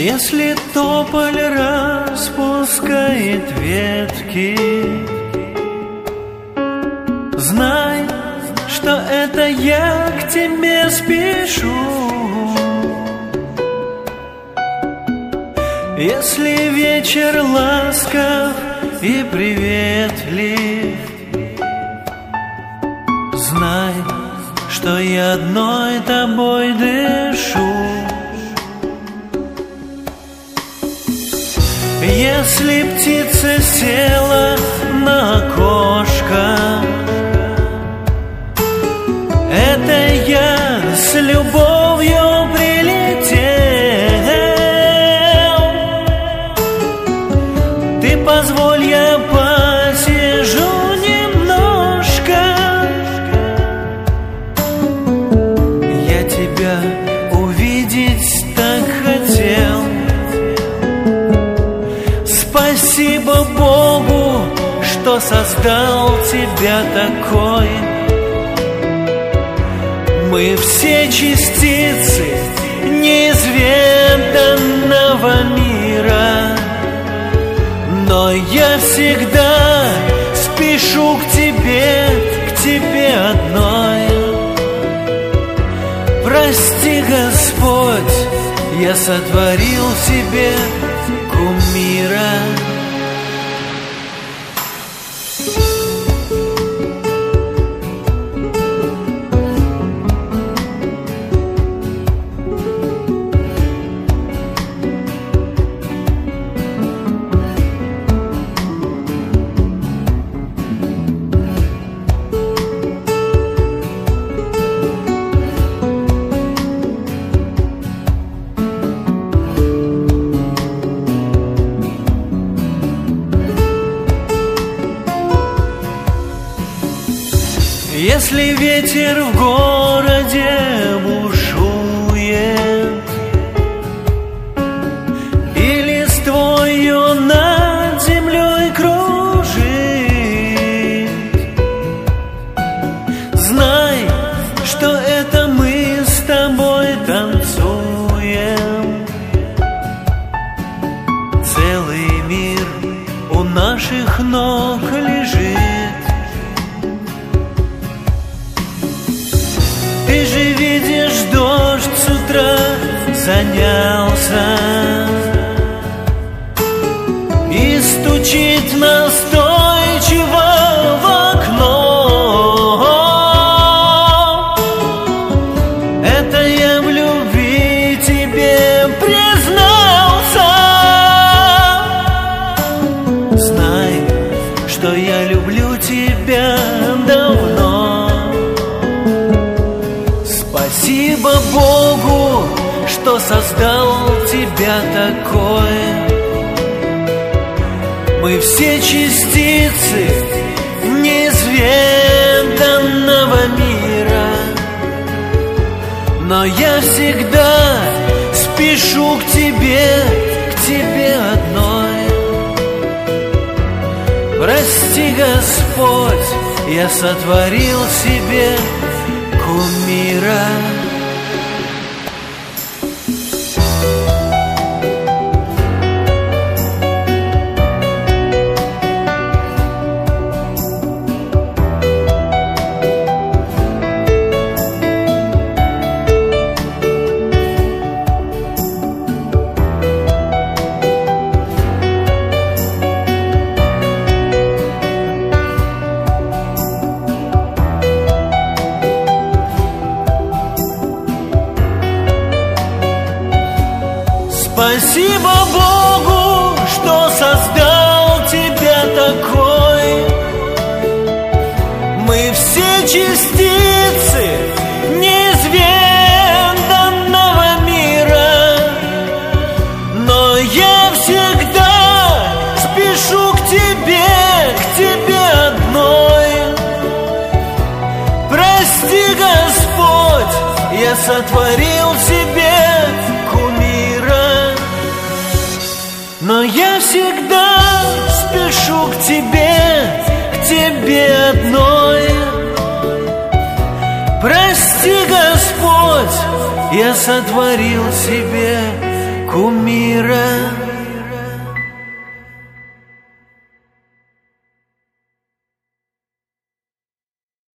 Если тополь распускает ветки, знай, что это я к тебе спешу. Если вечер ласков и приветлив, знай, что я одной тобой дышу. Если птица села на окошко, это я с любовью прилетел. Ты позволь, я посижу немножко, я тебя увидеть так хотел. Спасибо Богу, что создал тебя такой. Мы все частицы неизведанного мира, но я всегда спешу к тебе одной. Прости, Господь, я сотворил себе кумира. Если ветер в городе бушует, и листвою над землей кружит, знай, что это мы с тобой танцуем. Целый мир у наших ног лежит. Ты же видишь, дождь с утра занялся и стучит настойчиво в окно. Это я в любви тебе признался. Знай, что я люблю тебя давно. Спасибо Богу, что создал тебя такой. Мы все частицы неизведанного мира, но я всегда спешу к тебе одной. Прости, Господь, я сотворил себе кумира. Спасибо Богу, что создал тебя такой. Мы все частицы неизведанного мира, но я всегда спешу к тебе одной. Прости, Господь, я сотворил себе кумира, но я всегда спешу к тебе одной. Прости, Господь, я сотворил себе кумира.